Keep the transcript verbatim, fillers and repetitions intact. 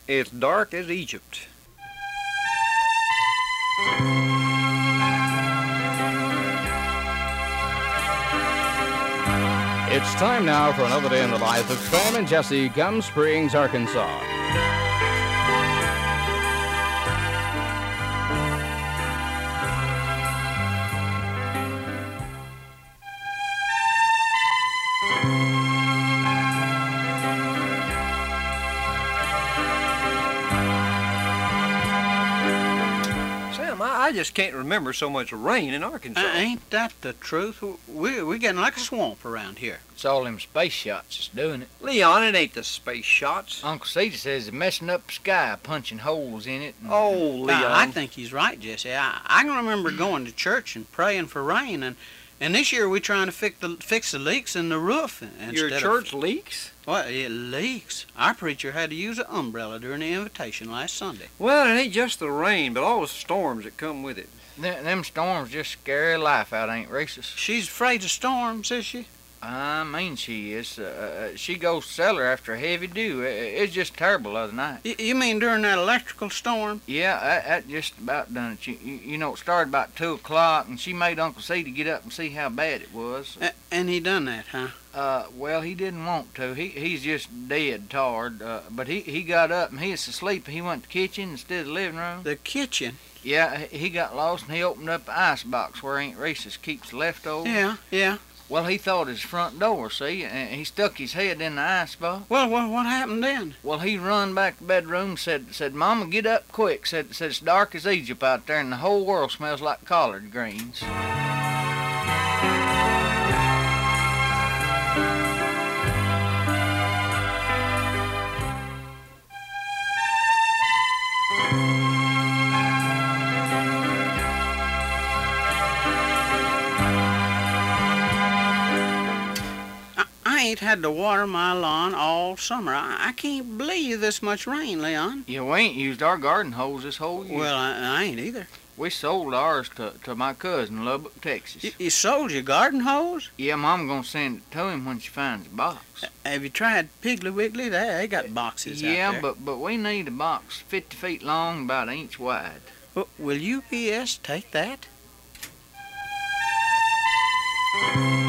It's dark as Egypt. It's time now for another day in the life of Sam and Jesse, Gum Springs, Arkansas. Sam, I, I just can't remember so much rain in Arkansas. Uh, ain't that the truth? We, we're getting like a swamp around here. It's all them space shots that's doing it. Leon, it ain't the space shots. Uncle Cedar says they're messing up the sky, punching holes in it. And... Oh, Leon. Now, I think he's right, Jesse. I, I can remember going to church and praying for rain, and, and this year we're trying to fix the, fix the leaks in the roof. Your instead church of, leaks? Well, it leaks. Our preacher had to use an umbrella during the invitation last Sunday. Well, it ain't just the rain, but all the storms that come with it. Them, them storms just scare the life out, ain't racist? She's afraid of storms, is she? I mean she is. Uh, she goes to cellar after a heavy dew. It, it's just terrible the other night. Y you mean during that electrical storm? Yeah, that, that just about done it. You, you, you know, it started about two o'clock, and she made Uncle Cedar get up and see how bad it was. A and he done that, huh? Uh, well, he didn't want to. He He's just dead tired. Uh, but he, he got up, and he was asleep. He went to the kitchen instead of the living room. The kitchen? Yeah, he got lost, and he opened up the ice box where Aunt Reese's keeps leftovers. Yeah, yeah. Well, he thought his front door, see, and he stuck his head in the ice box. Well, well, what happened then? Well, he run back to the bedroom, said, said, Mama, get up quick. Said, said it's dark as Egypt out there, and the whole world smells like collard greens. I ain't had to water my lawn all summer. I, I can't believe this much rain, Leon. Yeah, we ain't used our garden hose this whole year. Well, I, I ain't either. We sold ours to, to my cousin in Lubbock, Texas. Y you sold your garden hose? Yeah, Mom gonna send it to him when she finds a box. Uh, have you tried Piggly Wiggly? They, they got boxes yeah, out there. but but we need a box fifty feet long, about an inch wide. Well, will U P S take that?